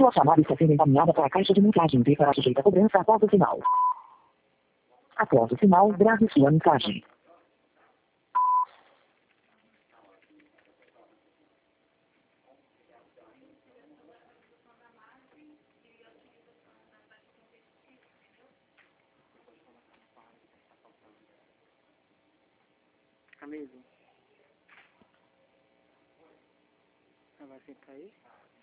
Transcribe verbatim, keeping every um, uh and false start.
Sua chamada está sendo encaminhada para a caixa de mensagem e será sujeita a cobrança após o sinal. Após o sinal, grave sua mensagem. Amigo, ela vai ficar aí?